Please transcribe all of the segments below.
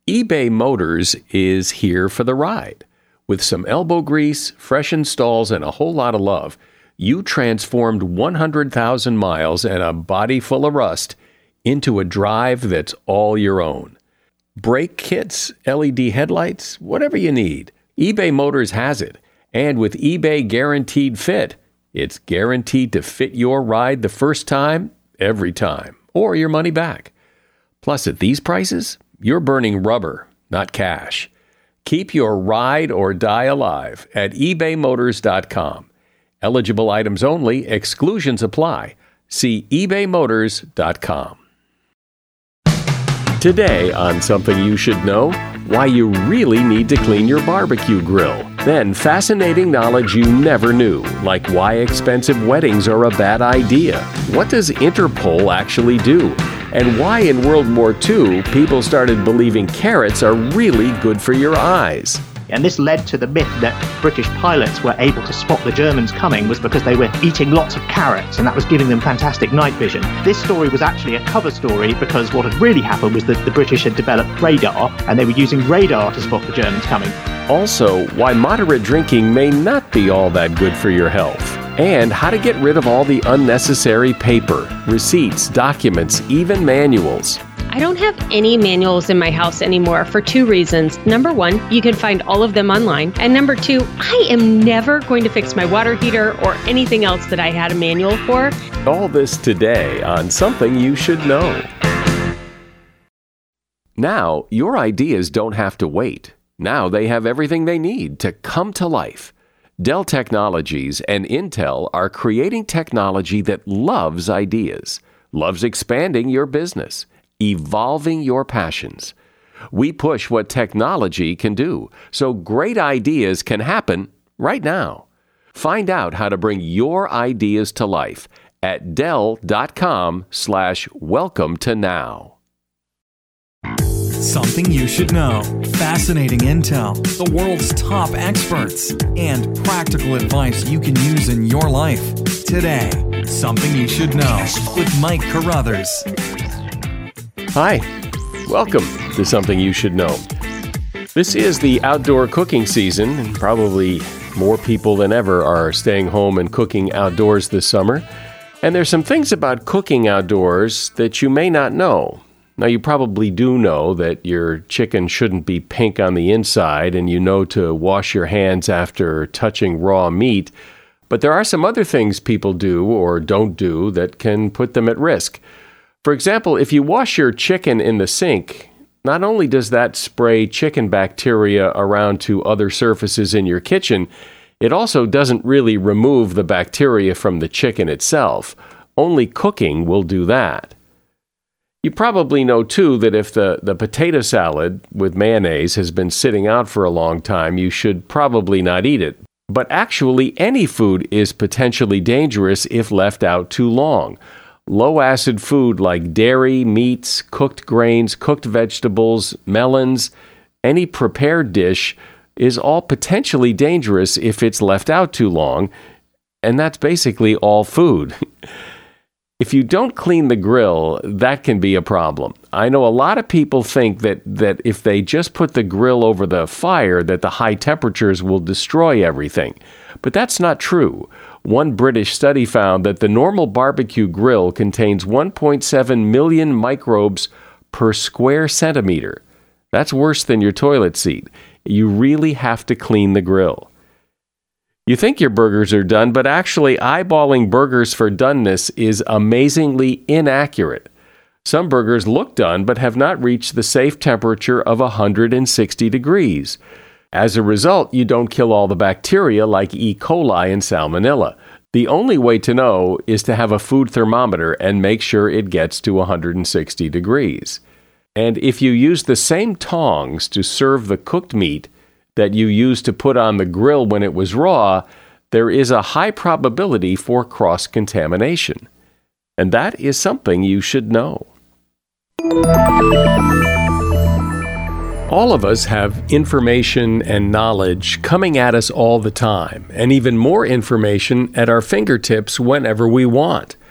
eBay Motors is here for the ride. With some elbow grease, fresh installs, and a whole lot of love, you transformed 100,000 miles and a body full of rust into a drive that's all your own. Brake kits, LED headlights, whatever you need, eBay Motors has it. And with eBay Guaranteed Fit, it's guaranteed to fit your ride the first time, every time, or your money back. Plus, at these prices, you're burning rubber, not cash. Keep your ride or die alive at ebaymotors.com. Eligible items only, exclusions apply. See ebaymotors.com. Today on Something You Should Know, why you really need to clean your barbecue grill. Then fascinating knowledge you never knew, like why expensive weddings are a bad idea. What does Interpol actually do? And why in World War II people started believing carrots are really good for your eyes. And this led to the myth that British pilots were able to spot the Germans coming was because they were eating lots of carrots, and that was giving them fantastic night vision. This story was actually a cover story because what had really happened was that the British had developed radar, and they were using radar to spot the Germans coming. Also, why moderate drinking may not be all that good for your health. And how to get rid of all the unnecessary paper, receipts, documents, even manuals. I don't have any manuals in my house anymore for two reasons. Number one, you can find all of them online. And number two, I am never going to fix my water heater or anything else that I had a manual for. All this today on Something You Should Know. Now, your ideas don't have to wait. Now they have everything they need to come to life. Dell Technologies and Intel are creating technology that loves ideas, loves expanding your business, evolving your passions. We push what technology can do, so great ideas can happen right now. Find out how to bring your ideas to life at Dell.com/welcome to now. Something you should know. Fascinating intel, the world's top experts, and practical advice you can use in your life. Today, Something You Should Know with Mike Carruthers. Hi, welcome to Something You Should Know. This is the outdoor cooking season, and probably more people than ever are staying home and cooking outdoors this summer. And there's some things about cooking outdoors that you may not know. Now, you probably do know that your chicken shouldn't be pink on the inside, and you know to wash your hands after touching raw meat. But there are some other things people do or don't do that can put them at risk. For example, if you wash your chicken in the sink, not only does that spray chicken bacteria around to other surfaces in your kitchen, it also doesn't really remove the bacteria from the chicken itself. Only cooking will do that. You probably know, too, that if the potato salad with mayonnaise has been sitting out for a long time, you should probably not eat it. But actually, any food is potentially dangerous if left out too long. Low-acid food like dairy, meats, cooked grains, cooked vegetables, melons, any prepared dish is all potentially dangerous if it's left out too long, and that's basically all food. If you don't clean the grill, that can be a problem. I know a lot of people think that if they just put the grill over the fire, that the high temperatures will destroy everything. But that's not true. One British study found that the normal barbecue grill contains 1.7 million microbes per square centimeter. That's worse than your toilet seat. You really have to clean the grill. You think your burgers are done, but actually eyeballing burgers for doneness is amazingly inaccurate. Some burgers look done, but have not reached the safe temperature of 160 degrees. As a result, you don't kill all the bacteria like E. coli and salmonella. The only way to know is to have a food thermometer and make sure it gets to 160 degrees. And if you use the same tongs to serve the cooked meat that you used to put on the grill when it was raw, there is a high probability for cross-contamination. And that is something you should know. All of us have information and knowledge coming at us all the time, and even more information at our fingertips whenever we want.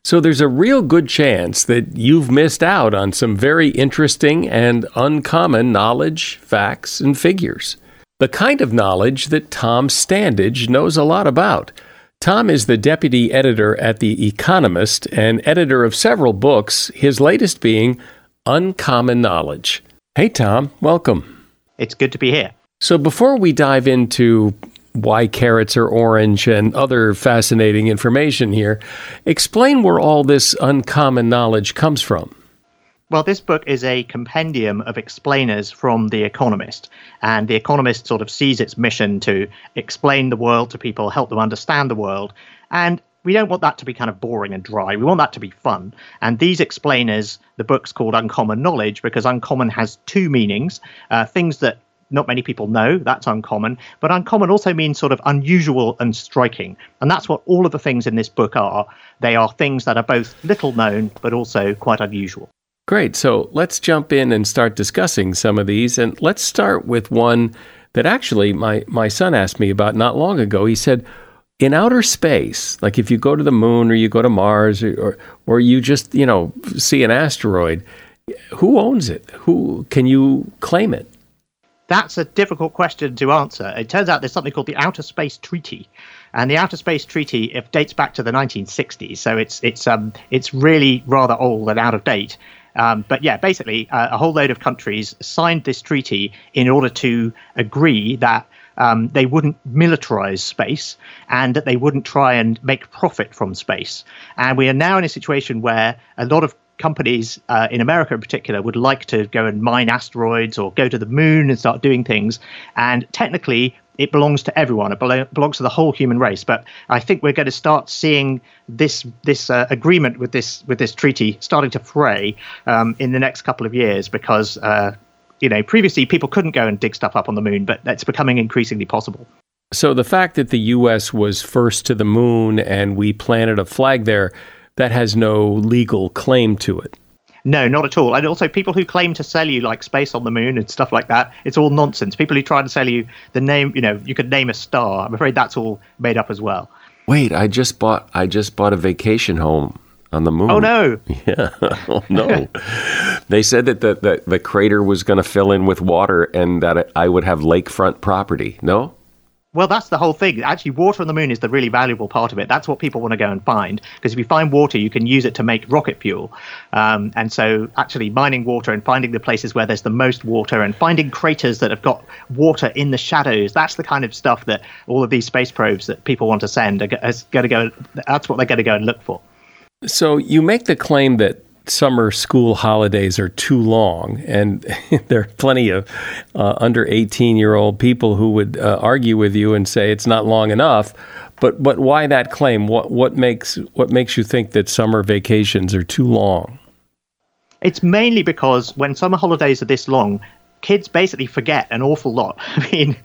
So there's a real good chance that you've missed out on some very interesting and uncommon knowledge, facts, and figures. The kind of knowledge that Tom Standage knows a lot about. Tom is the deputy editor at The Economist and editor of several books, his latest being Uncommon Knowledge. Hey, Tom, welcome. It's good to be here. So before we dive into why carrots are orange and other fascinating information here, explain where all this uncommon knowledge comes from. Well, this book is a compendium of explainers from The Economist. And The Economist sort of sees its mission to explain the world to people, help them understand the world. And we don't want that to be kind of boring and dry. We want that to be fun. And these explainers, the book's called Uncommon Knowledge because uncommon has two meanings, things that not many people know, that's uncommon. But uncommon also means sort of unusual and striking. And that's what all of the things in this book are. They are things that are both little known, but also quite unusual. Great. So let's jump in and start discussing some of these. And let's start with one that actually my son asked me about not long ago. He said, in outer space, like if you go to the moon or you go to Mars or you just, see an asteroid, who owns it? Who can you claim it? That's a difficult question to answer. It turns out there's something called the Outer Space Treaty. And the Outer Space Treaty, it dates back to the 1960s. So it's really rather old and out of date. But yeah, basically, a whole load of countries signed this treaty in order to agree that they wouldn't militarize space and that they wouldn't try and make profit from space. And we are now in a situation where a lot of companies in America in particular would like to go and mine asteroids or go to the moon and start doing things. And technically, it belongs to everyone. It belongs to the whole human race. But I think we're going to start seeing this agreement with this treaty starting to fray in the next couple of years because previously people couldn't go and dig stuff up on the moon, but that's becoming increasingly possible. So the fact that the U.S. was first to the moon and we planted a flag there, that has no legal claim to it. No, not at all. And also people who claim to sell you like space on the moon and stuff like that, it's all nonsense. People who try to sell you the name, you could name a star. I'm afraid that's all made up as well. Wait, I just bought a vacation home on the moon. Oh, no. Yeah. Oh, no. They said that the crater was going to fill in with water and that I would have lakefront property. No? Well, that's the whole thing. Actually, water on the moon is the really valuable part of it. That's what people want to go and find. Because if you find water, you can use it to make rocket fuel. And so actually mining water and finding the places where there's the most water and finding craters that have got water in the shadows, that's the kind of stuff that all of these space probes that people want to send are going to go. That's what they're going to go and look for. So you make the claim that summer school holidays are too long, and there are plenty of under 18-year-old people who would argue with you and say it's not long enough. But why that claim? What makes you think that summer vacations are too long? It's mainly because when summer holidays are this long, kids basically forget an awful lot. I mean,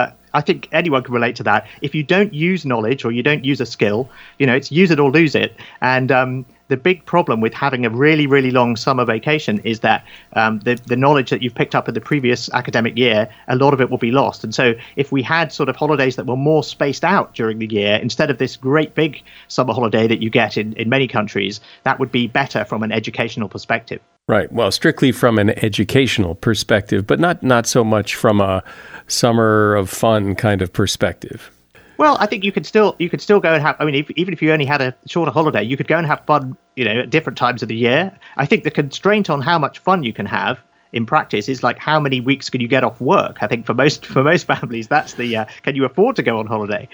I think anyone can relate to that. If you don't use knowledge or you don't use a skill, it's use it or lose it. And the big problem with having a really, really long summer vacation is that the knowledge that you've picked up in the previous academic year, a lot of it will be lost. And so if we had sort of holidays that were more spaced out during the year, instead of this great big summer holiday that you get in many countries, that would be better from an educational perspective. Right. Well, strictly from an educational perspective, but not so much from a summer of fun kind of perspective. Well, I think you could still go and have. I mean, even if you only had a shorter holiday, you could go and have fun, at different times of the year. I think the constraint on how much fun you can have in practice is like how many weeks can you get off work. I think for most families, that's the can you afford to go on holiday?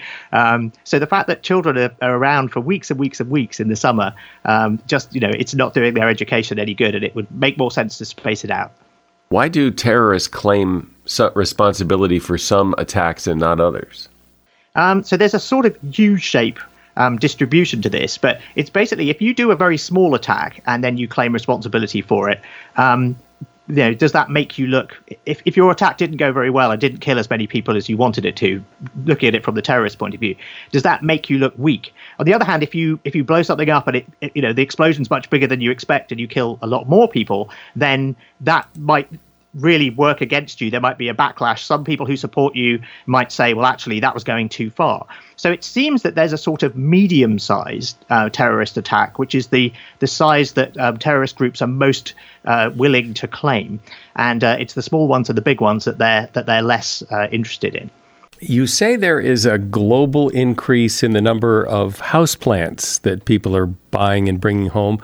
So the fact that children are around for weeks and weeks and weeks in the summer, it's not doing their education any good, and it would make more sense to space it out. Why do terrorists claim responsibility for some attacks and not others? So there's a sort of U-shape distribution to this, but it's basically if you do a very small attack and then you claim responsibility for it, does that make you look, if your attack didn't go very well and didn't kill as many people as you wanted it to, looking at it from the terrorist point of view, does that make you look weak? On the other hand, if you blow something up and the explosion's much bigger than you expect and you kill a lot more people, then that might really work against you. There might be a backlash. Some people who support you might say, well, actually, that was going too far. So it seems that there's a sort of medium-sized terrorist attack, which is the size that terrorist groups are most willing to claim. And it's the small ones and the big ones that they're less interested in. You say there is a global increase in the number of houseplants that people are buying and bringing home.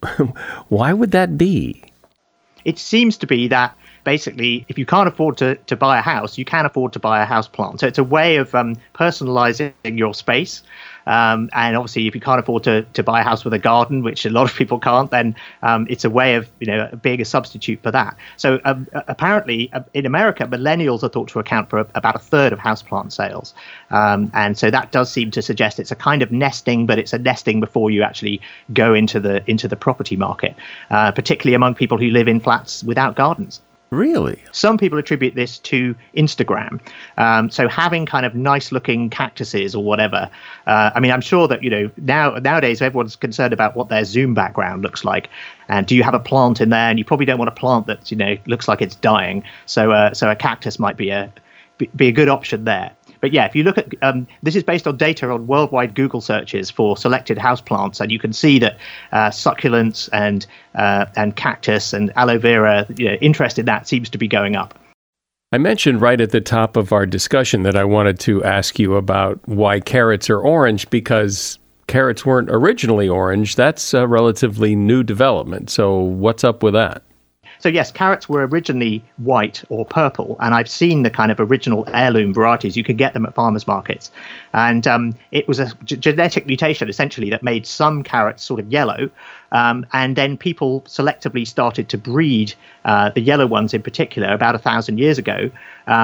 Why would that be? It seems to be that basically, if you can't afford to buy a house, you can afford to buy a house plant. So it's a way of personalizing your space. And obviously, if you can't afford to buy a house with a garden, which a lot of people can't, then it's a way of being a substitute for that. So apparently, in America, millennials are thought to account for about a third of houseplant sales. And so that does seem to suggest it's a kind of nesting, but it's a nesting before you actually go into the property market, particularly among people who live in flats without gardens. Really? Some people attribute this to Instagram. So having kind of nice looking cactuses or whatever. I'm sure that, nowadays everyone's concerned about what their Zoom background looks like. And do you have a plant in there? And you probably don't want a plant that, looks like it's dying. So a cactus might be a good option there. But yeah, if you look at this is based on data on worldwide Google searches for selected houseplants, and you can see that succulents and cactus and aloe vera, interest in that seems to be going up. I mentioned right at the top of our discussion that I wanted to ask you about why carrots are orange, because carrots weren't originally orange. That's a relatively new development. So what's up with that? So yes, carrots were originally white or purple, and I've seen the kind of original heirloom varieties. You can get them at farmers markets. And it was a genetic mutation, essentially, that made some carrots sort of yellow. And then people selectively started to breed the yellow ones in particular about 1,000 years ago.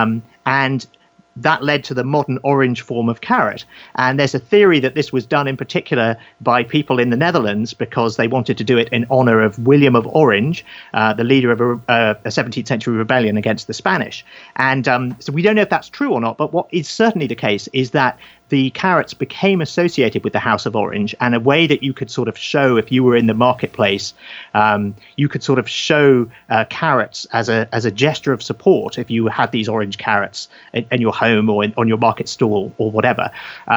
And that led to the modern orange form of carrot. And there's a theory that this was done in particular by people in the Netherlands because they wanted to do it in honor of William of Orange, the leader of a 17th century rebellion against the Spanish. And so we don't know if that's true or not, but what is certainly the case is that the carrots became associated with the House of Orange, and a way that you could sort of show, if you were in the marketplace, you could sort of show carrots as a gesture of support if you had these orange carrots in your home or on your market stall or whatever.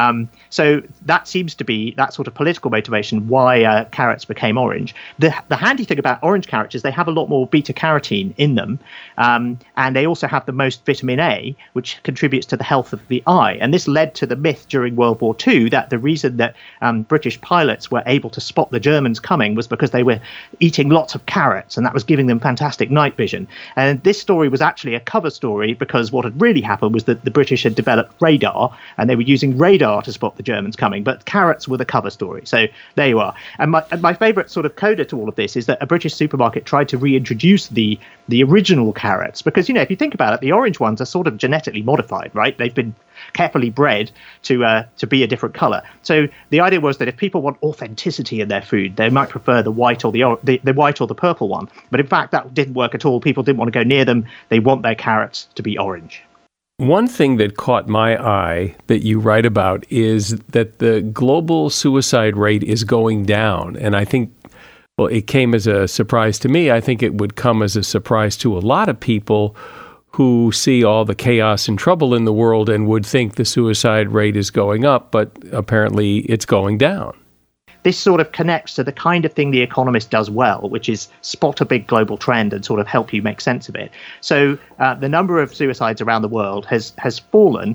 So that seems to be that sort of political motivation why carrots became orange. The handy thing about orange carrots is they have a lot more beta-carotene in them, and they also have the most vitamin A, which contributes to the health of the eye. And this led to the myth during World War II that the reason that British pilots were able to spot the Germans coming was because they were eating lots of carrots, and that was giving them fantastic night vision. And this story was actually a cover story because what had really happened was that the British had developed radar, and they were using radar to spot the Germans coming, but carrots were the cover story. So there you are. And my favorite sort of coda to all of this is that a British supermarket tried to reintroduce the original carrots because, if you think about it, the orange ones are sort of genetically modified, right? They've been carefully bred to be a different color. So the idea was that if people want authenticity in their food, they might prefer the white or the white or the purple one. But in fact, that didn't work at all. People didn't want to go near them. They want their carrots to be orange. One thing that caught my eye that you write about is that the global suicide rate is going down. And I think, well, it came as a surprise to me. I think it would come as a surprise to a lot of people who see all the chaos and trouble in the world and would think the suicide rate is going up, but apparently it's going down. This sort of connects to the kind of thing The Economist does well, which is spot a big global trend and sort of help you make sense of it. So the number of suicides around the world has fallen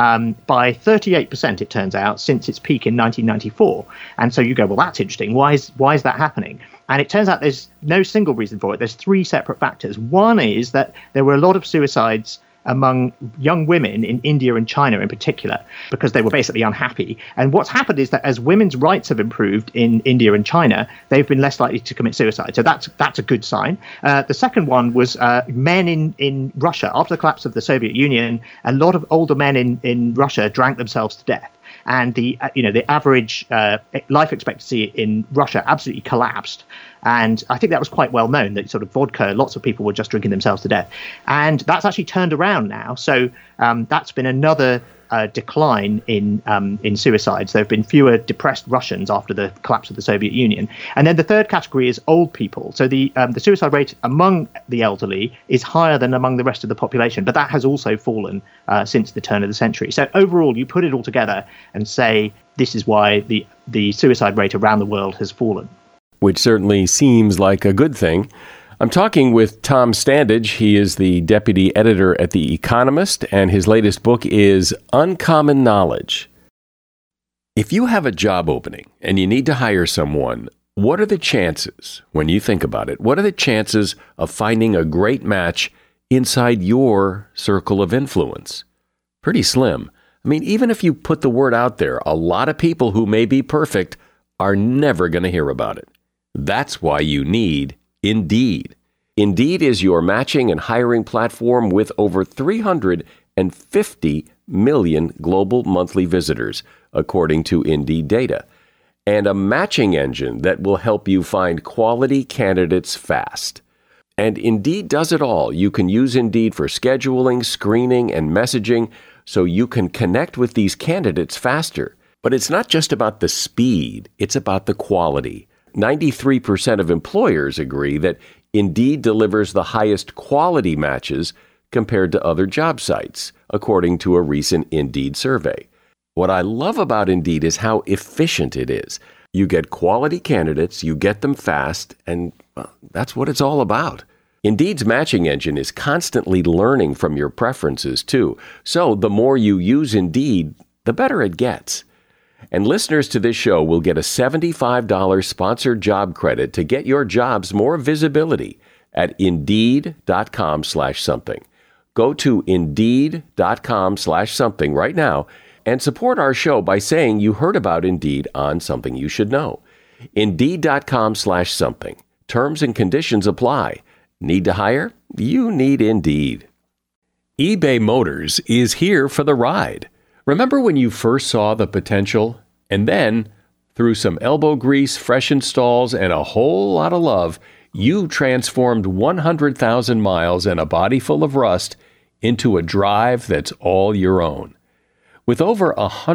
by 38%, it turns out, since its peak in 1994. And so you go, well, that's interesting. Why is that happening? And it turns out there's no single reason for it. There's three separate factors. One is that there were a lot of suicides among young women in India and China in particular, because they were basically unhappy. And what's happened is that as women's rights have improved in India and China, they've been less likely to commit suicide. So that's a good sign. The second one was men in Russia. After the collapse of the Soviet Union, a lot of older men in Russia drank themselves to death. And the average life expectancy in Russia absolutely collapsed. And I think that was quite well known that sort of vodka, lots of people were just drinking themselves to death. And that's actually turned around now. So that's been another a decline in suicides. There have been fewer depressed Russians after the collapse of the Soviet Union. And then the third category is old people. So the suicide rate among the elderly is higher than among the rest of the population, but that has also fallen since the turn of the century. So overall, you put it all together and say this is why the suicide rate around the world has fallen. Which certainly seems like a good thing. I'm talking with Tom Standage. He is the deputy editor at The Economist, and his latest book is Uncommon Knowledge. If you have a job opening and you need to hire someone, what are the chances, when you think about it, what are the chances of finding a great match inside your circle of influence? Pretty slim. I mean, even if you put the word out there, a lot of people who may be perfect are never going to hear about it. That's why you need Indeed. Indeed is your matching and hiring platform with over 350 million global monthly visitors, according to Indeed data, and a matching engine that will help you find quality candidates fast. And Indeed does it all. You can use Indeed for scheduling, screening, and messaging so you can connect with these candidates faster. But it's not just about the speed, it's about the quality. 93% of employers agree that Indeed delivers the highest quality matches compared to other job sites, according to a recent Indeed survey. What I love about Indeed is how efficient it is. You get quality candidates, you get them fast, and that's what it's all about. Indeed's matching engine is constantly learning from your preferences, too. So the more you use Indeed, the better it gets. And listeners to this show will get a $75 sponsored job credit to get your jobs more visibility at Indeed.com/something. Go to Indeed.com/something right now and support our show by saying you heard about Indeed on Something You Should Know. Indeed.com/something. Terms and conditions apply. Need to hire? You need Indeed. eBay Motors is here for the ride. Remember when you first saw the potential? And then, through some elbow grease, fresh installs, and a whole lot of love, you transformed 100,000 miles and a body full of rust into a drive that's all your own. With over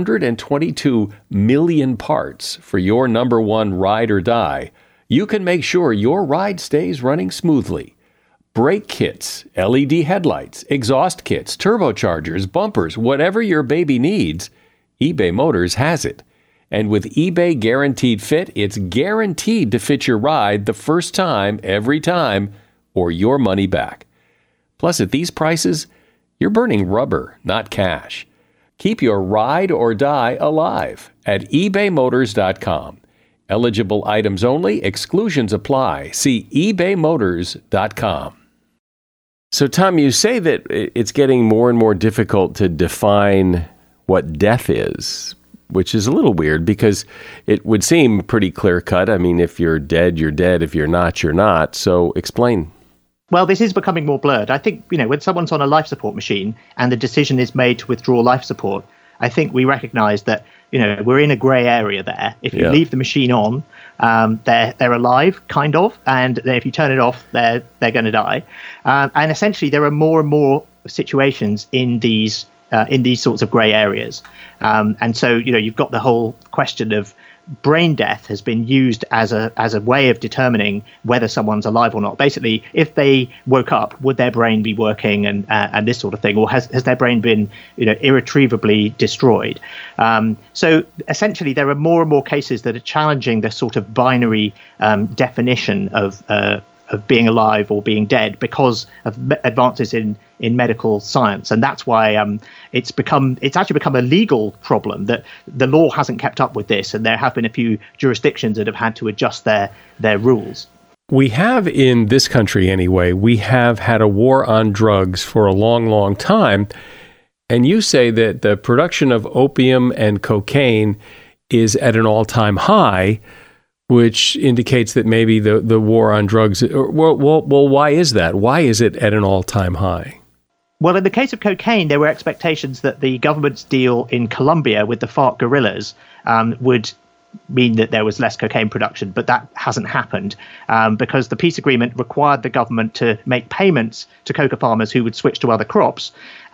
122 million parts for your number one ride or die, you can make sure your ride stays running smoothly. Brake kits, LED headlights, exhaust kits, turbochargers, bumpers, whatever your baby needs, eBay Motors has it. And with eBay Guaranteed Fit, it's guaranteed to fit your ride the first time, every time, or your money back. Plus, at these prices, you're burning rubber, not cash. Keep your ride or die alive at ebaymotors.com. Eligible items only, exclusions apply. See ebaymotors.com. So, Tom, you say that it's getting more and more difficult to define what death is, which is a little weird because it would seem pretty clear-cut. I mean, if you're dead, you're dead. If you're not, you're not. So explain. Well, this is becoming more blurred. I think, when someone's on a life support machine and the decision is made to withdraw life support, I think we recognize that, we're in a grey area there. If you leave the machine on, they're alive, kind of, and if you turn it off, they're going to die. And essentially, there are more and more situations in these sorts of grey areas. And so, you've got the whole question of brain death has been used as a way of determining whether someone's alive or not. Basically, if they woke up, would their brain be working and this sort of thing, or has their brain been irretrievably destroyed? So essentially, there are more and more cases that are challenging the sort of binary definition of being alive or being dead because of advances in medical science. And that's why it's actually become a legal problem that the law hasn't kept up with this. And there have been a few jurisdictions that have had to adjust their rules. We have, in this country anyway, we have had a war on drugs for a long, long time. And you say that the production of opium and cocaine is at an all-time high, which indicates that maybe the war on drugs, well, why is that? Why is it at an all-time high? Well, in the case of cocaine, there were expectations that the government's deal in Colombia with the FARC guerrillas would mean that there was less cocaine production, but that hasn't happened because the peace agreement required the government to make payments to coca farmers who would switch to other crops.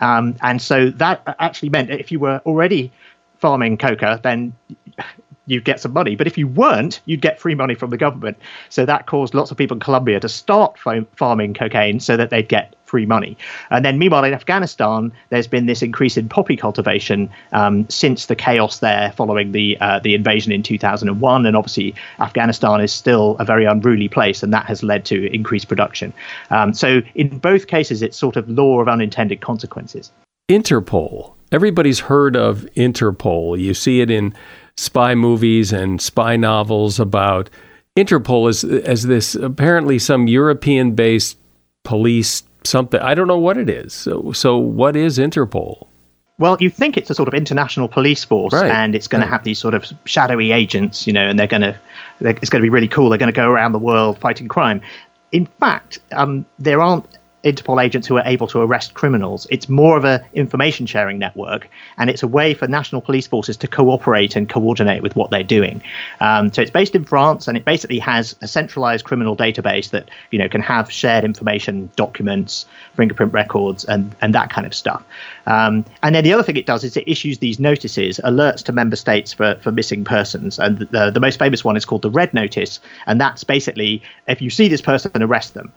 And so that actually meant that if you were already farming coca, then you'd get some money. But if you weren't, you'd get free money from the government. So that caused lots of people in Colombia to start farming cocaine so that they'd get free money. And then meanwhile, in Afghanistan, there's been this increase in poppy cultivation since the chaos there following the invasion in 2001. And obviously, Afghanistan is still a very unruly place, and that has led to increased production. So in both cases, it's sort of law of unintended consequences. Interpol. Everybody's heard of Interpol. You see it in spy movies and spy novels about Interpol as this apparently some European-based police something. I don't know what it is. So what is Interpol? Well, you think it's a sort of international police force, right, and it's going to have these sort of shadowy agents, and it's going to be really cool. They're going to go around the world fighting crime. In fact, there aren't Interpol agents who are able to arrest criminals. It's more of a information sharing network, and it's a way for national police forces to cooperate and coordinate with what they're doing. So it's based in France, and it basically has a centralized criminal database that can have shared information, documents, fingerprint records, and that kind of stuff. And then the other thing it does is it issues these notices, alerts to member states for missing persons. And the most famous one is called the Red Notice, and that's basically if you see this person, arrest them.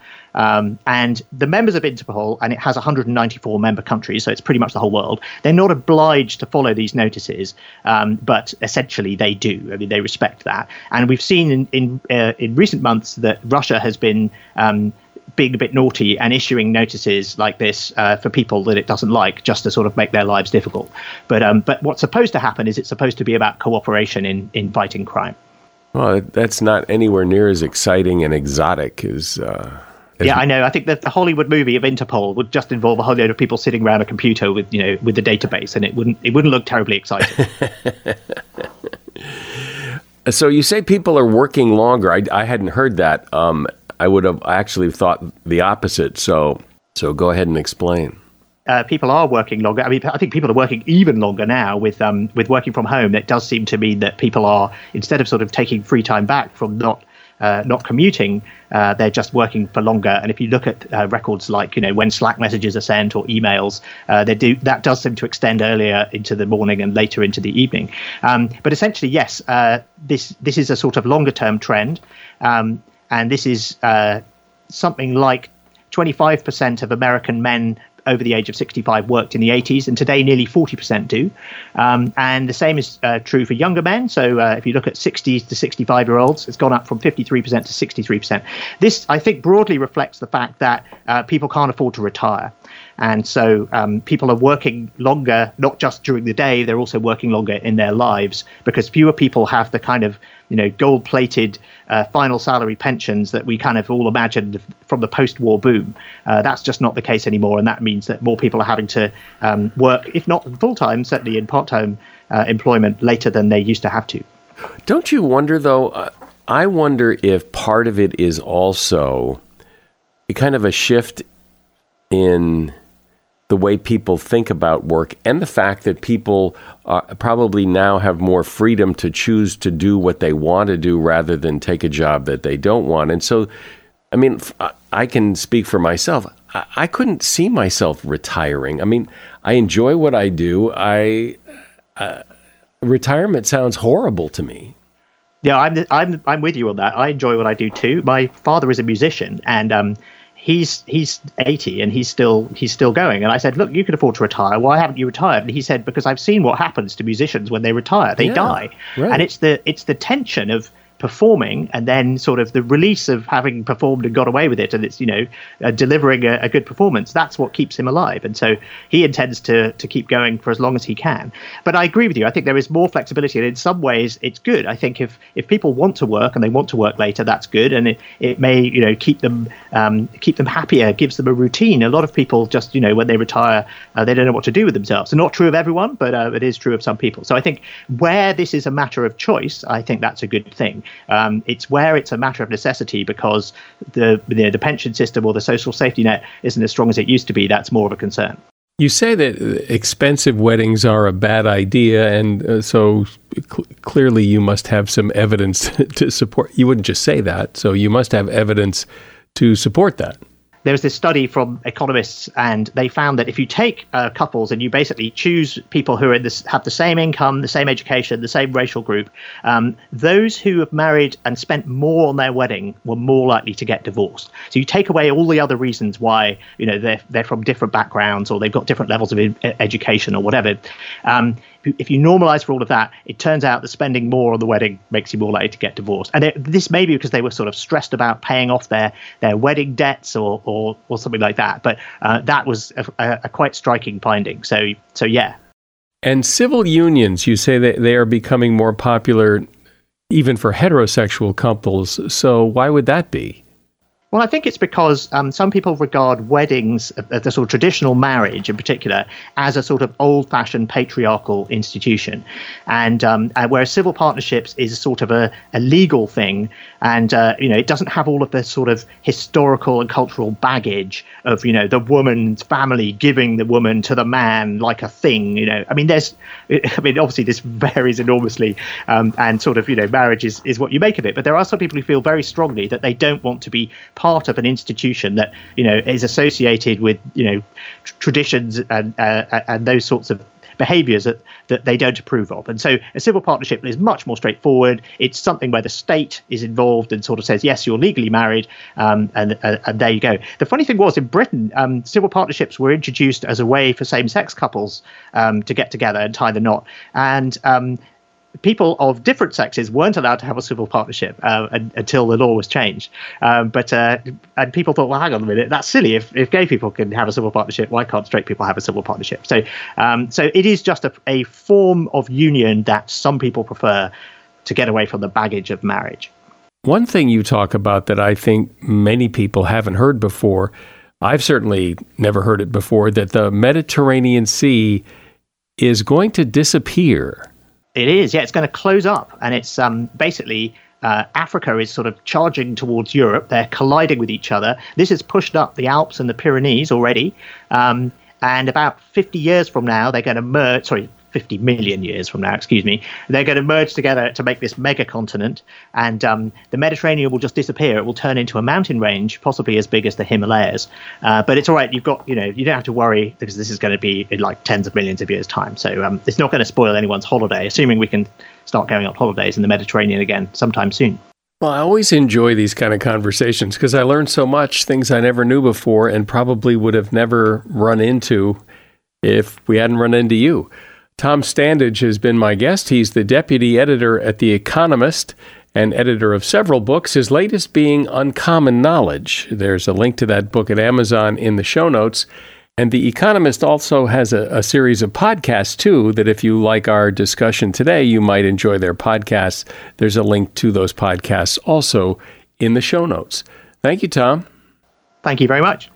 And the members of Interpol, and it has 194 member countries, so it's pretty much the whole world, they're not obliged to follow these notices, but essentially they do. I mean, they respect that. And we've seen in recent months that Russia has been being a bit naughty and issuing notices like this for people that it doesn't like, just to sort of make their lives difficult. But what's supposed to happen is it's supposed to be about cooperation in fighting crime. Well, that's not anywhere near as exciting and exotic as... Yeah, I know. I think that the Hollywood movie of Interpol would just involve a whole load of people sitting around a computer with the database, and it wouldn't look terribly exciting. So you say people are working longer. I hadn't heard that. I would have actually thought the opposite. So go ahead and explain. People are working longer. I mean, I think people are working even longer now with working from home. It does seem to mean that people are, instead of sort of taking free time back from not commuting, they're just working for longer. And if you look at records like when Slack messages are sent or emails, that does seem to extend earlier into the morning and later into the evening. But essentially, yes, this is a sort of longer term trend, and this is something like 25% of American men over the age of 65 worked in the 80s, and today nearly 40% do. And the same is true for younger men. So if you look at 60 to 65-year-olds, it's gone up from 53% to 63%. This, I think, broadly reflects the fact that people can't afford to retire. And so people are working longer, not just during the day, they're also working longer in their lives, because fewer people have the kind of gold-plated final salary pensions that we kind of all imagined from the post-war boom. That's just not the case anymore, and that means that more people are having to work, if not full-time, certainly in part-time employment later than they used to have to. Don't you wonder, though, I wonder if part of it is also a kind of a shift in the way people think about work, and the fact that people probably now have more freedom to choose to do what they want to do rather than take a job that they don't want. And so, I mean, I can speak for myself. I couldn't see myself retiring. I mean, I enjoy what I do. Retirement sounds horrible to me. Yeah, I'm with you on that. I enjoy what I do too. My father is a musician, and he's 80 and he's still going. And I said, look, you can afford to retire. Why haven't you retired? And he said, because I've seen what happens to musicians when they retire. They die. Right. And it's the tension of performing and then sort of the release of having performed and got away with it, and it's delivering a good performance. That's what keeps him alive, and so he intends to keep going for as long as he can. But I agree with you. I think there is more flexibility, and in some ways it's good. I think if people want to work and they want to work later, that's good, and it may keep them happier, gives them a routine. A lot of people just when they retire they don't know what to do with themselves. It's not true of everyone, but it is true of some people. So I think where this is a matter of choice, I think that's a good thing. It's where it's a matter of necessity because the pension system or the social safety net isn't as strong as it used to be. That's more of a concern. You say that expensive weddings are a bad idea, and so clearly you must have some evidence to support. You wouldn't just say that, so you must have evidence to support that. There was this study from economists, and they found that if you take couples and you basically choose people who are have the same income, the same education, the same racial group, those who have married and spent more on their wedding were more likely to get divorced. So you take away all the other reasons why, they're from different backgrounds or they've got different levels of education or whatever. If you normalize for all of that, it turns out that spending more on the wedding makes you more likely to get divorced. And this may be because they were sort of stressed about paying off their wedding debts or something like that. But that was a quite striking finding. So yeah. And civil unions, you say that they are becoming more popular even for heterosexual couples. So why would that be? Well, I think it's because some people regard weddings, the sort of traditional marriage in particular, as a sort of old-fashioned patriarchal institution. And whereas civil partnerships is sort of a legal thing, and it doesn't have all of the sort of historical and cultural baggage of the woman's family giving the woman to the man like a thing. Obviously this varies enormously, and sort of marriage is what you make of it. But there are some people who feel very strongly that they don't want to be part of an institution that is associated with traditions and those sorts of behaviors that they don't approve of. And so a civil partnership is much more straightforward. It's something where the state is involved and sort of says, yes, you're legally married, and there you go. The funny thing was, in Britain, civil partnerships were introduced as a way for same-sex couples to get together and tie the knot. And people of different sexes weren't allowed to have a civil partnership until the law was changed. And people thought, well, hang on a minute, that's silly. If gay people can have a civil partnership, why can't straight people have a civil partnership? So it is just a form of union that some people prefer to get away from the baggage of marriage. One thing you talk about that I think many people haven't heard before, I've certainly never heard it before, that the Mediterranean Sea is going to disappear. It is, yeah. It's going to close up, and it's basically Africa is sort of charging towards Europe. They're colliding with each other. This has pushed up the Alps and the Pyrenees already, and about 50 years from now, they're going to merge. 50 million years from now, they're going to merge together to make this mega continent, and the Mediterranean will just disappear. It will turn into a mountain range, possibly as big as the Himalayas. But it's all right. You've got, you don't have to worry, because this is going to be in like tens of millions of years' time. So it's not going to spoil anyone's holiday, assuming we can start going on holidays in the Mediterranean again sometime soon. Well, I always enjoy these kind of conversations because I learn so much, things I never knew before and probably would have never run into if we hadn't run into you. Tom Standage has been my guest. He's the deputy editor at The Economist and editor of several books, his latest being Uncommon Knowledge. There's a link to that book at Amazon in the show notes. And The Economist also has a series of podcasts, too, that if you like our discussion today, you might enjoy their podcasts. There's a link to those podcasts also in the show notes. Thank you, Tom. Thank you very much.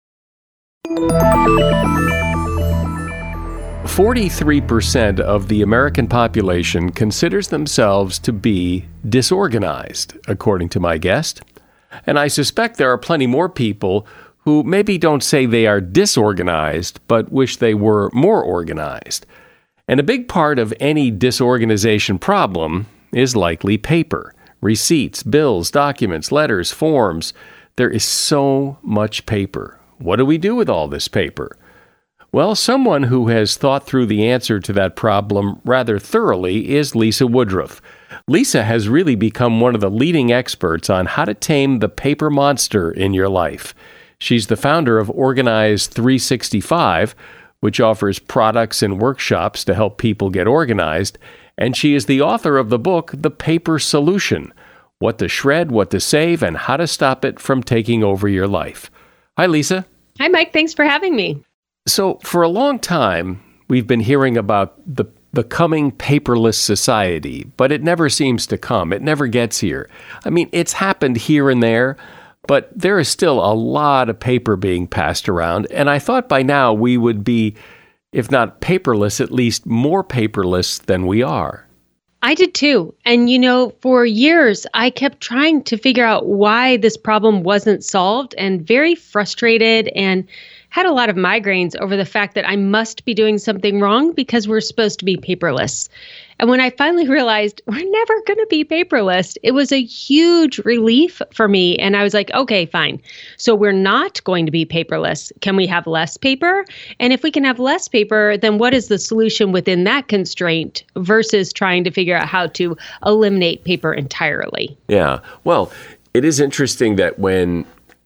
43% of the American population considers themselves to be disorganized, according to my guest. And I suspect there are plenty more people who maybe don't say they are disorganized, but wish they were more organized. And a big part of any disorganization problem is likely paper. Receipts, bills, documents, letters, forms. There is so much paper. What do we do with all this paper? Well, someone who has thought through the answer to that problem rather thoroughly is Lisa Woodruff. Lisa has really become one of the leading experts on how to tame the paper monster in your life. She's the founder of Organize 365, which offers products and workshops to help people get organized, and she is the author of the book, The Paper Solution: What to Shred, What to Save, and How to Stop It from Taking Over Your Life. Hi, Lisa. Hi, Mike. Thanks for having me. So for a long time, we've been hearing about the coming paperless society, but it never seems to come. It never gets here. I mean, it's happened here and there, but there is still a lot of paper being passed around. And I thought by now we would be, if not paperless, at least more paperless than we are. I did too. And, for years, I kept trying to figure out why this problem wasn't solved and very frustrated and had a lot of migraines over the fact that I must be doing something wrong because we're supposed to be paperless. And when I finally realized we're never going to be paperless, it was a huge relief for me. And I was like, okay, fine. So we're not going to be paperless. Can we have less paper? And if we can have less paper, then what is the solution within that constraint versus trying to figure out how to eliminate paper entirely? Yeah. Well, it is interesting that when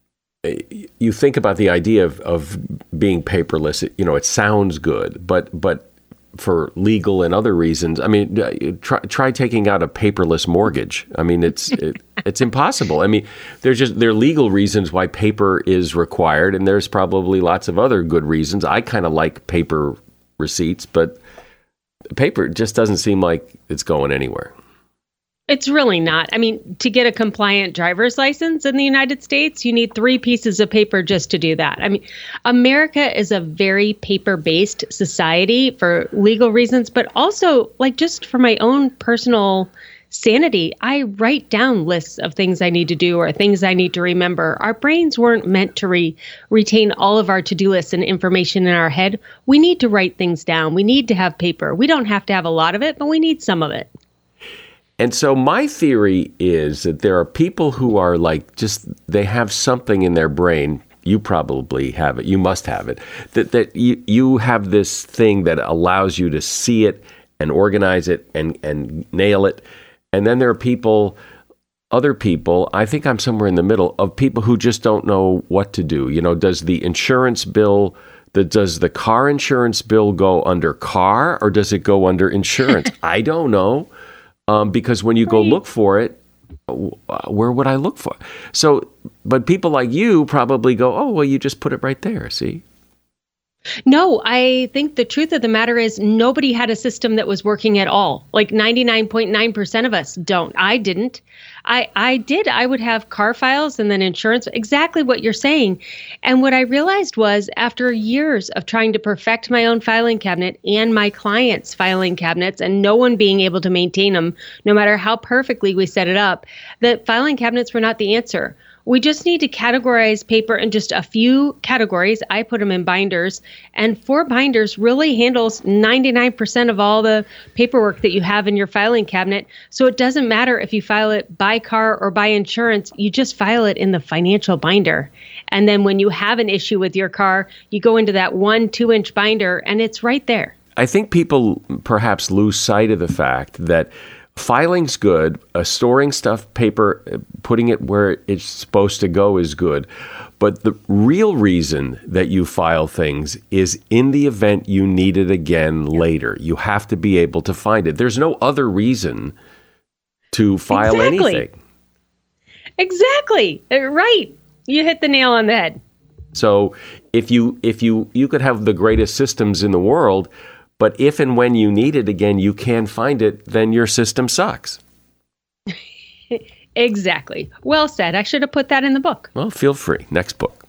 you think about the idea of being paperless, it sounds good, but for legal and other reasons, I mean, try taking out a paperless mortgage. I mean, it's impossible. I mean, there are legal reasons why paper is required, and there's probably lots of other good reasons. I kind of like paper receipts, but paper just doesn't seem like it's going anywhere. It's really not. I mean, to get a compliant driver's license in the United States, you need 3 pieces of paper just to do that. I mean, America is a very paper-based society for legal reasons, but also like just for my own personal sanity. I write down lists of things I need to do or things I need to remember. Our brains weren't meant to retain all of our to-do lists and information in our head. We need to write things down. We need to have paper. We don't have to have a lot of it, but we need some of it. And so my theory is that there are people who are like they have something in their brain. You probably have it. You must have it. That you have this thing that allows you to see it and organize it and nail it. And then there are other people, I think I'm somewhere in the middle, of people who just don't know what to do. Does the insurance bill, does the car insurance bill go under car or does it go under insurance? I don't know. Because when you go look for it, where would I look for it? So, but people like you probably go, oh, well, you just put it right there, see? No, I think the truth of the matter is nobody had a system that was working at all. Like 99.9% of us don't. I didn't. I did. I would have car files and then insurance, exactly what you're saying. And what I realized was after years of trying to perfect my own filing cabinet and my clients' filing cabinets and no one being able to maintain them, no matter how perfectly we set it up, that filing cabinets were not the answer. We just need to categorize paper in just a few categories. I put them in binders, and 4 binders really handles 99% of all the paperwork that you have in your filing cabinet. So it doesn't matter if you file it by car or by insurance, you just file it in the financial binder. And then when you have an issue with your car, you go into that 1-2-inch binder and it's right there. I think people perhaps lose sight of the fact that filing's good, storing stuff, paper, putting it where it's supposed to go is good. But the real reason that you file things is in the event you need it again later. You have to be able to find it. There's no other reason to file anything. Exactly. Right. You hit the nail on the head. So if you could have the greatest systems in the world, but if and when you need it again, you can't find it, then your system sucks. Exactly. Well said. I should have put that in the book. Well, feel free. Next book.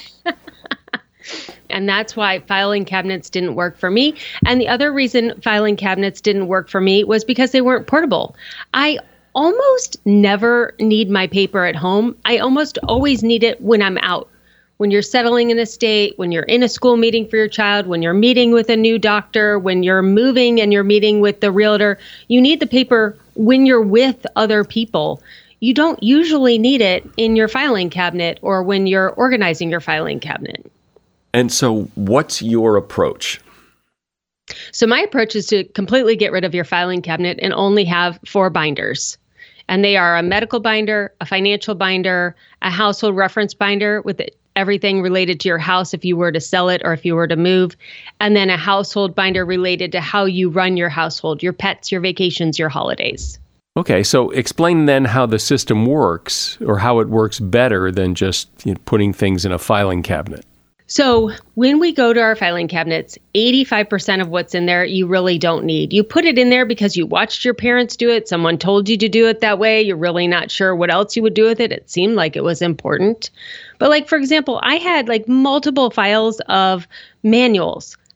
And that's why filing cabinets didn't work for me. And the other reason filing cabinets didn't work for me was because they weren't portable. I almost never need my paper at home. I almost always need it when I'm out. When you're settling an estate, when you're in a school meeting for your child, when you're meeting with a new doctor, when you're moving and you're meeting with the realtor, you need the paper when you're with other people. You don't usually need it in your filing cabinet or when you're organizing your filing cabinet. And so what's your approach? So my approach is to completely get rid of your filing cabinet and only have 4 binders. And they are a medical binder, a financial binder, a household reference binder with everything related to your house if you were to sell it or if you were to move, and then a household binder related to how you run your household, your pets, your vacations, your holidays. Okay, so explain then how the system works or how it works better than just putting things in a filing cabinet. So when we go to our filing cabinets, 85% of what's in there you really don't need. You put it in there because you watched your parents do it. Someone told you to do it that way. You're really not sure what else you would do with it. It seemed like it was important. But like, for example, I had like multiple files of manuals.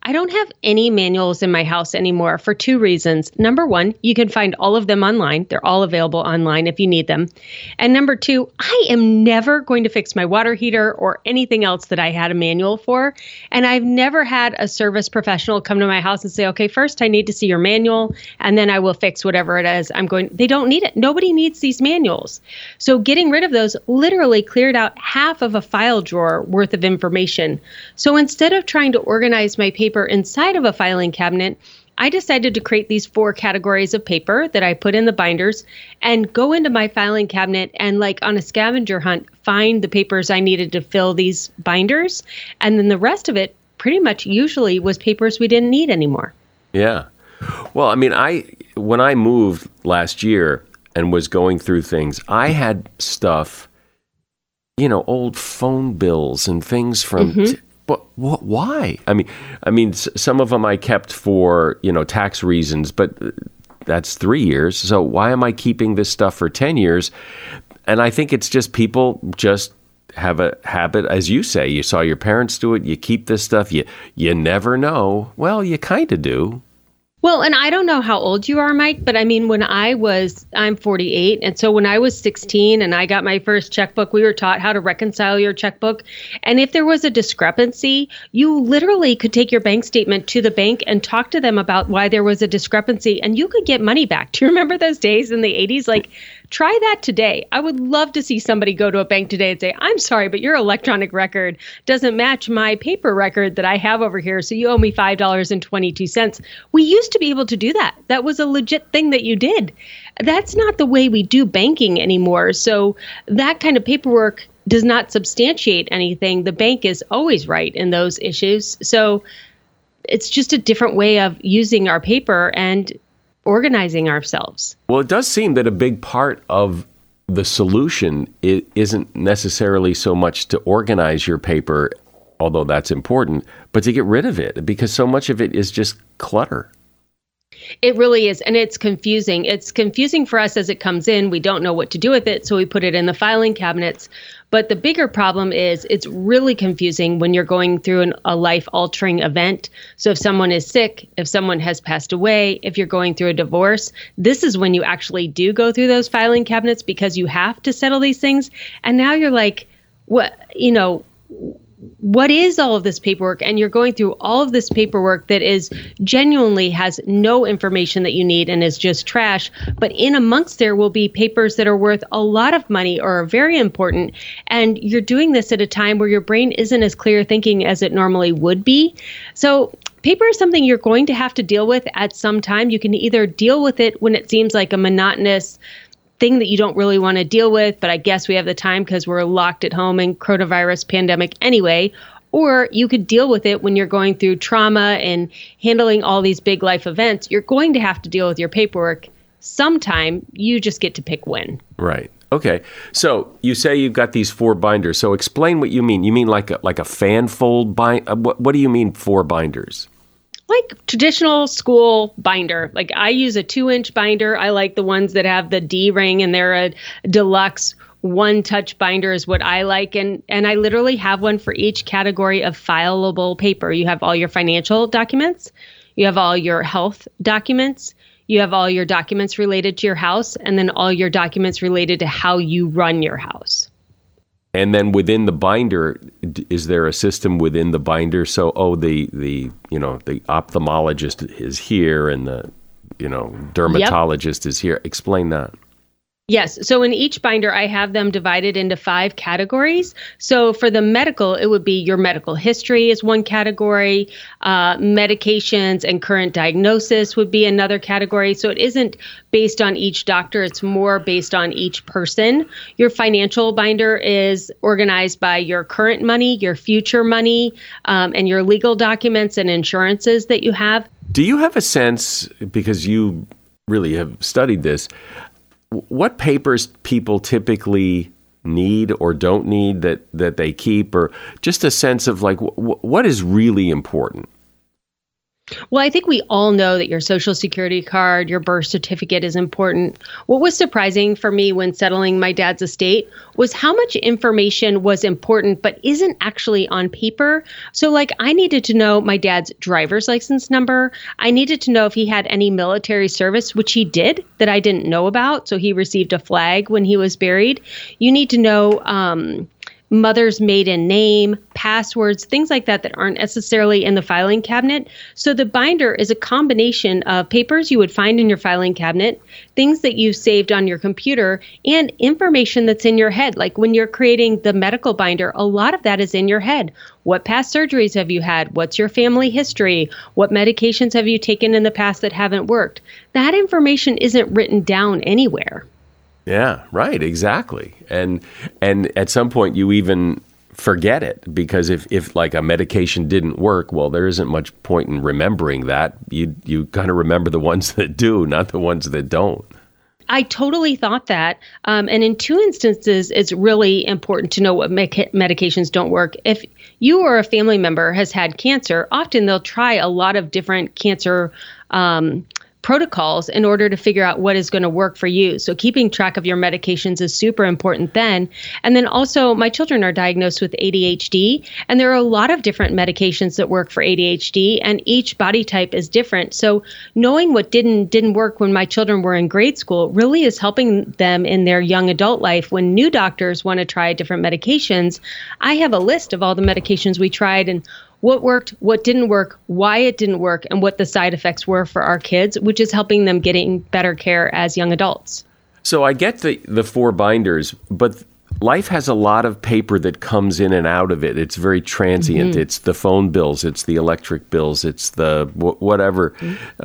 I don't have any manuals in my house anymore for two reasons. Number one, you can find all of them online. They're all available online if you need them. And number two, I am never going to fix my water heater or anything else that I had a manual for. And I've never had a service professional come to my house and say, okay, first I need to see your manual and then I will fix whatever it is They don't need it. Nobody needs these manuals. So getting rid of those literally cleared out half of a file drawer worth of information. So instead of trying to organize my paper inside of a filing cabinet, I decided to create these 4 categories of paper that I put in the binders and go into my filing cabinet and, like on a scavenger hunt, find the papers I needed to fill these binders. And then the rest of it pretty much usually was papers we didn't need anymore. Yeah. Well, I mean, when I moved last year and was going through things, I had stuff, old phone bills and things from... But why? I mean, some of them I kept for, tax reasons, but that's 3 years. So why am I keeping this stuff for 10 years? And I think it's just people just have a habit, as you say, you saw your parents do it, you keep this stuff, you never know. Well, you kind of do. Well, and I don't know how old you are, Mike, but I mean, I'm 48. And so when I was 16 and I got my first checkbook, we were taught how to reconcile your checkbook. And if there was a discrepancy, you literally could take your bank statement to the bank and talk to them about why there was a discrepancy and you could get money back. Do you remember those days in the 80s? Like, try that today. I would love to see somebody go to a bank today and say, I'm sorry, but your electronic record doesn't match my paper record that I have over here. So you owe me $5.22. We used to be able to do that. That was a legit thing that you did. That's not the way we do banking anymore. So that kind of paperwork does not substantiate anything. The bank is always right in those issues. So it's just a different way of using our paper and organizing ourselves. Well, it does seem that a big part of the solution isn't necessarily so much to organize your paper, although that's important, but to get rid of it, because so much of it is just clutter. It really is. And it's confusing. It's confusing for us as it comes in. We don't know what to do with it. So we put it in the filing cabinets. But the bigger problem is it's really confusing when you're going through a life-altering event. So if someone is sick, if someone has passed away, if you're going through a divorce, this is when you actually do go through those filing cabinets because you have to settle these things. And now you're like, what is all of this paperwork? And you're going through all of this paperwork that is genuinely has no information that you need and is just trash. But in amongst there will be papers that are worth a lot of money or are very important. And you're doing this at a time where your brain isn't as clear thinking as it normally would be. So paper is something you're going to have to deal with at some time. You can either deal with it when it seems like a monotonous thing that you don't really want to deal with, but I guess we have the time because we're locked at home in coronavirus pandemic anyway. Or you could deal with it when you're going through trauma and handling all these big life events. You're going to have to deal with your paperwork sometime. You just get to pick when. Right. Okay. So you say you've got these 4 binders. So explain what you mean. You mean like a fan fold bind? What do you mean 4 binders? Like traditional school binder. Like I use a 2-inch binder. I like the ones that have the D ring and they're a deluxe one-touch binder is what I like. And I literally have one for each category of fileable paper. You have all your financial documents. You have all your health documents. You have all your documents related to your house and then all your documents related to how you run your house. And then within the binder, is there a system within the binder? So, the ophthalmologist is here and the, dermatologist is here. Explain that. Yes. So in each binder, I have them divided into 5 categories. So for the medical, it would be your medical history is one category. Medications and current diagnosis would be another category. So it isn't based on each doctor. It's more based on each person. Your financial binder is organized by your current money, your future money, and your legal documents and insurances that you have. Do you have a sense, because you really have studied this, what papers people typically need or don't need that they keep, or just a sense of like what is really important? Well, I think we all know that your social security card, your birth certificate is important. What was surprising for me when settling my dad's estate was how much information was important, but isn't actually on paper. So like I needed to know my dad's driver's license number. I needed to know if he had any military service, which he did, that I didn't know about. So he received a flag when he was buried. You need to know, mother's maiden name, passwords, things like that aren't necessarily in the filing cabinet. So the binder is a combination of papers you would find in your filing cabinet, things that you saved on your computer, and information that's in your head. Like when you're creating the medical binder, a lot of that is in your head. What past surgeries have you had? What's your family history? What medications have you taken in the past that haven't worked? That information isn't written down anywhere. Yeah, right, exactly. And at some point you even forget it because if like a medication didn't work, well, there isn't much point in remembering that. You kind of remember the ones that do, not the ones that don't. I totally thought that. And in two instances, it's really important to know what medications don't work. If you or a family member has had cancer, often they'll try a lot of different cancer protocols in order to figure out what is going to work for you. So keeping track of your medications is super important then. And then also my children are diagnosed with ADHD, and there are a lot of different medications that work for ADHD, and each body type is different. So knowing what didn't work when my children were in grade school really is helping them in their young adult life. When new doctors want to try different medications, I have a list of all the medications we tried and what worked, what didn't work, why it didn't work, and what the side effects were for our kids, which is helping them getting better care as young adults. So I get the 4 binders, but life has a lot of paper that comes in and out of it. It's very transient. Mm-hmm. It's the phone bills, it's the electric bills, it's the whatever,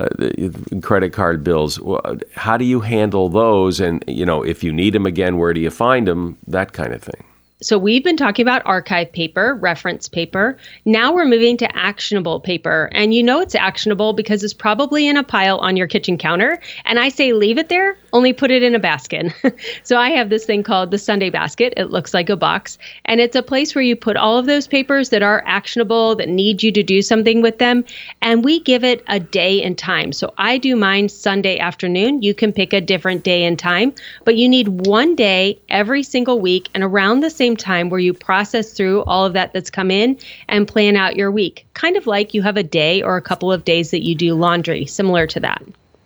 the credit card bills. How do you handle those? And, if you need them again, where do you find them? That kind of thing. So we've been talking about archive paper, reference paper. Now we're moving to actionable paper. And it's actionable because it's probably in a pile on your kitchen counter. And I say leave it there, only put it in a basket. So I have this thing called the Sunday basket. It looks like a box. And it's a place where you put all of those papers that are actionable, that need you to do something with them. And we give it a day and time. So I do mine Sunday afternoon. You can pick a different day and time, but you need one day every single week and around the same time where you process through all of that's come in and plan out your week. Kind of like you have a day or a couple of days that you do laundry, similar to that.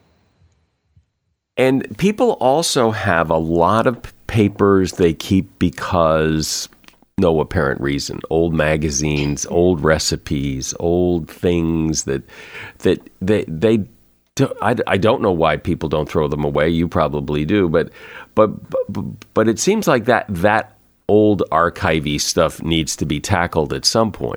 And people also have a lot of papers they keep because no apparent reason. Old magazines, old recipes, old things that they I don't know why people don't throw them away. You probably do, but it seems like that old archivy stuff needs to be tackled at some point.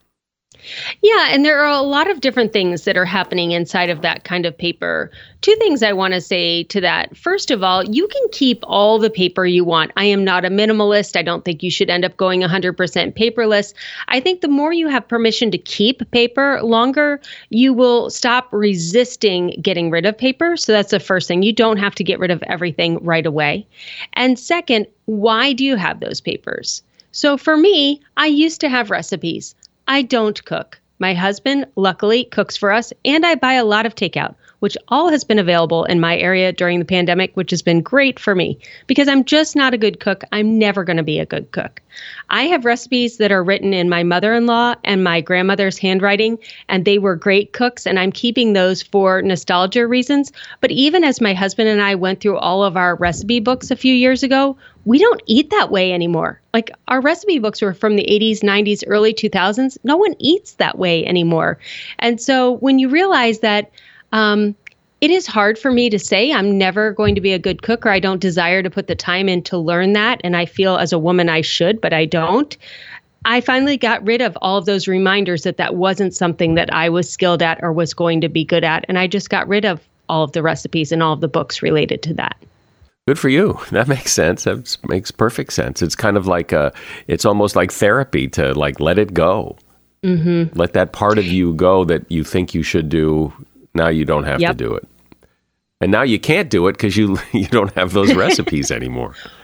Yeah, and there are a lot of different things that are happening inside of that kind of paper. 2 things I want to say to that. First of all, you can keep all the paper you want. I am not a minimalist. I don't think you should end up going 100% paperless. I think the more you have permission to keep paper longer, you will stop resisting getting rid of paper. So that's the first thing. You don't have to get rid of everything right away. And second, why do you have those papers? So for me, I used to have recipes. I don't cook. My husband, luckily, cooks for us, and I buy a lot of takeout, which all has been available in my area during the pandemic, which has been great for me because I'm just not a good cook. I'm never going to be a good cook. I have recipes that are written in my mother-in-law and my grandmother's handwriting, and they were great cooks, and I'm keeping those for nostalgia reasons. But even as my husband and I went through all of our recipe books a few years ago, we don't eat that way anymore. Like our recipe books were from the 80s, 90s, early 2000s. No one eats that way anymore. And so when you realize that it is hard for me to say I'm never going to be a good cook, or I don't desire to put the time in to learn that. And I feel as a woman I should, but I don't. I finally got rid of all of those reminders that wasn't something that I was skilled at or was going to be good at. And I just got rid of all of the recipes and all of the books related to that. Good for you. That makes sense. That makes perfect sense. It's kind of like it's almost like therapy to let it go. Mm-hmm. Let that part of you go that you think you should do. Now you don't have to do it. And now you can't do it because you don't have those recipes anymore.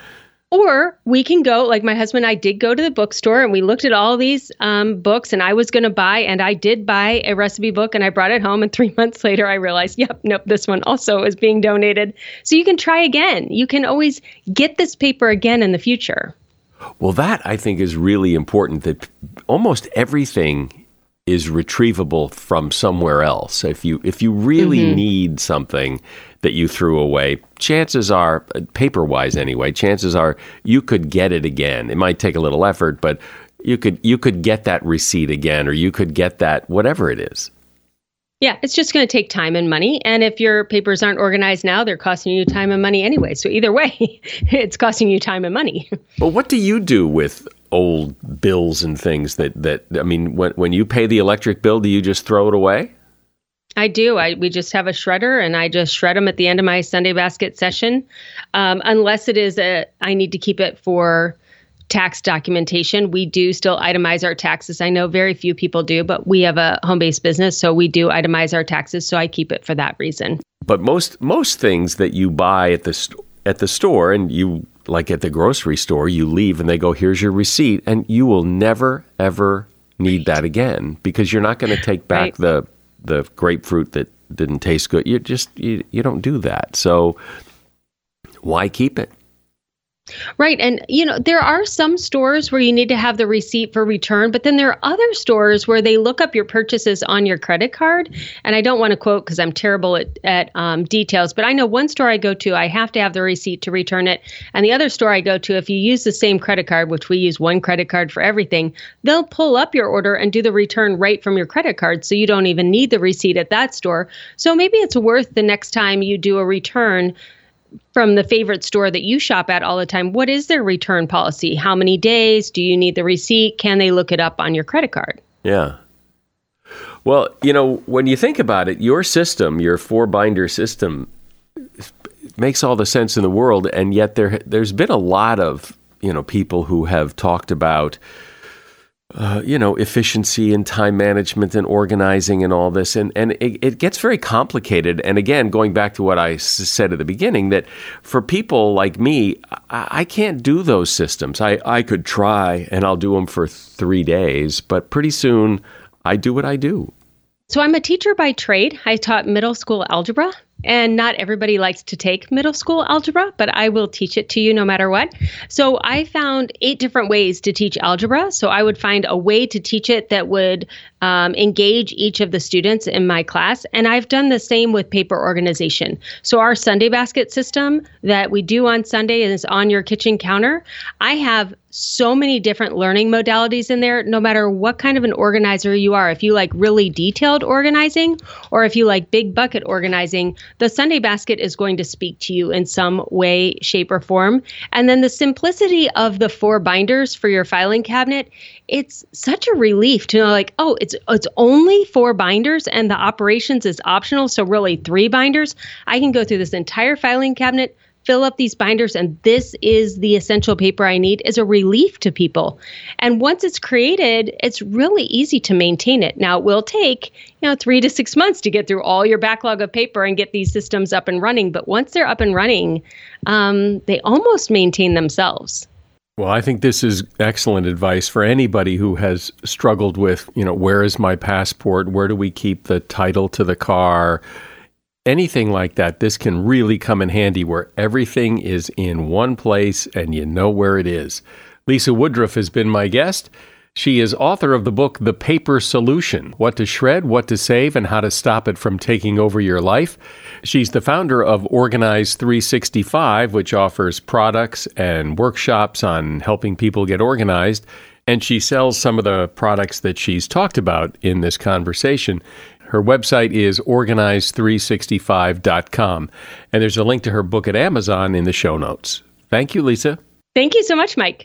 Or we can go, like my husband and I did go to the bookstore and we looked at all these books, and I was going to buy, and I did buy a recipe book and I brought it home. And 3 months later, I realized, nope, this one also is being donated. So you can try again. You can always get this paper again in the future. Well, that I think is really important, that almost everything is retrievable from somewhere else. If you really need something that you threw away, chances are, paper-wise anyway, chances are you could get it again. It might take a little effort, but you could get that receipt again, or you could get that, whatever it is. Yeah, it's just going to take time and money. And if your papers aren't organized now, they're costing you time and money anyway. So either way, it's costing you time and money. Well, what do you do with old bills and things that I mean, when you pay the electric bill, do you just throw it away? I do. We just have a shredder, and I just shred them at the end of my Sunday basket session. Unless it is I need to keep it for tax documentation. We do still itemize our taxes. I know very few people do, but we have a home-based business, so we do itemize our taxes. So I keep it for that reason. But most things that you buy at the store, and you, like at the grocery store, you leave and they go, here's your receipt, and you will never ever need that again, because you're not going to take back the grapefruit that didn't taste good. You don't do that. So why keep it? Right. And, there are some stores where you need to have the receipt for return, but then there are other stores where they look up your purchases on your credit card. And I don't want to quote because I'm terrible at details, but I know one store I go to, I have to have the receipt to return it. And the other store I go to, if you use the same credit card, which we use one credit card for everything, they'll pull up your order and do the return right from your credit card. So you don't even need the receipt at that store. So maybe it's worth the next time you do a return from the favorite store that you shop at all the time, what is their return policy? How many days? Do you need the receipt? Can they look it up on your credit card? Yeah. Well, when you think about it, your system, your 4-binder system, makes all the sense in the world. And yet there's been a lot of, people who have talked about, efficiency and time management and organizing and all this. And it gets very complicated. And again, going back to what I said at the beginning, that for people like me, I can't do those systems. I could try, and I'll do them for 3 days, but pretty soon I do what I do. So I'm a teacher by trade. I taught middle school algebra, and not everybody likes to take middle school algebra, but I will teach it to you no matter what. So I found 8 different ways to teach algebra. So I would find a way to teach it that would engage each of the students in my class. And I've done the same with paper organization. So our Sunday basket system that we do on Sunday is on your kitchen counter. I have so many different learning modalities in there, no matter what kind of an organizer you are. If you like really detailed organizing, or if you like big bucket organizing, the Sunday basket is going to speak to you in some way, shape, or form. And then the simplicity of the 4 binders for your filing cabinet, it's such a relief to know, like, oh, it's only 4 binders and the operations is optional. So really 3 binders. I can go through this entire filing cabinet, fill up these binders, and this is the essential paper I need, is a relief to people. And once it's created, it's really easy to maintain it. Now, it will take, 3 to 6 months to get through all your backlog of paper and get these systems up and running. But once they're up and running, they almost maintain themselves. Well, I think this is excellent advice for anybody who has struggled with, where is my passport? Where do we keep the title to the car? Anything like that, this can really come in handy, where everything is in one place and you know where it is. Lisa Woodruff has been my guest. She is author of the book, The Paper Solution: What to Shred, What to Save, and How to Stop It from Taking Over Your Life. She's the founder of Organize 365, which offers products and workshops on helping people get organized. And she sells some of the products that she's talked about in this conversation. Her website is organize365.com. And there's a link to her book at Amazon in the show notes. Thank you, Lisa. Thank you so much, Mike.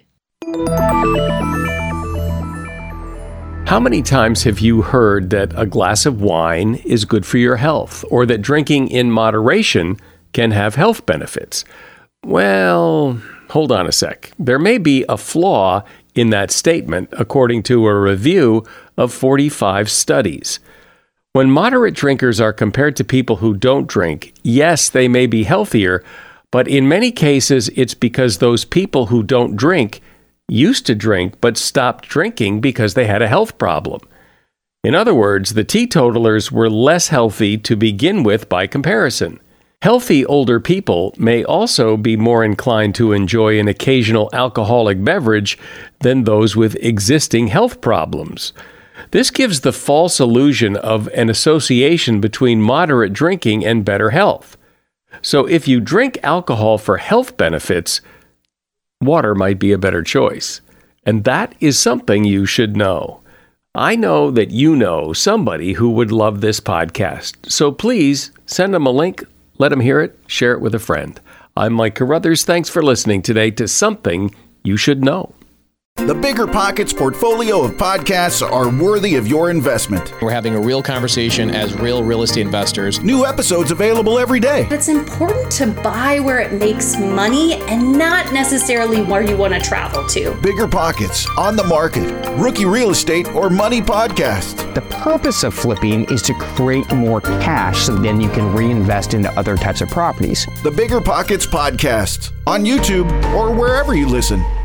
How many times have you heard that a glass of wine is good for your health, or that drinking in moderation can have health benefits? Well, hold on a sec. There may be a flaw in that statement, according to a review of 45 studies. When moderate drinkers are compared to people who don't drink, yes, they may be healthier, But in many cases, it's because those people who don't drink used to drink but stopped drinking because they had a health problem. In other words, the teetotalers were less healthy to begin with by comparison. Healthy older people may also be more inclined to enjoy an occasional alcoholic beverage than those with existing health problems. This gives the false illusion of an association between moderate drinking and better health. So if you drink alcohol for health benefits, water might be a better choice. And that is something you should know. I know that you know somebody who would love this podcast. So please send them a link. Let them hear it. Share it with a friend. I'm Mike Carruthers. Thanks for listening today to Something You Should Know. The Bigger Pockets portfolio of podcasts are worthy of your investment. We're having a real conversation as real estate investors. New episodes available every day. It's important to buy where it makes money and not necessarily where you want to travel to. Bigger Pockets, On the Market, Rookie Real Estate, or Money Podcast. The purpose of flipping is to create more cash so then you can reinvest into other types of properties. The Bigger Pockets Podcast on YouTube or wherever you listen.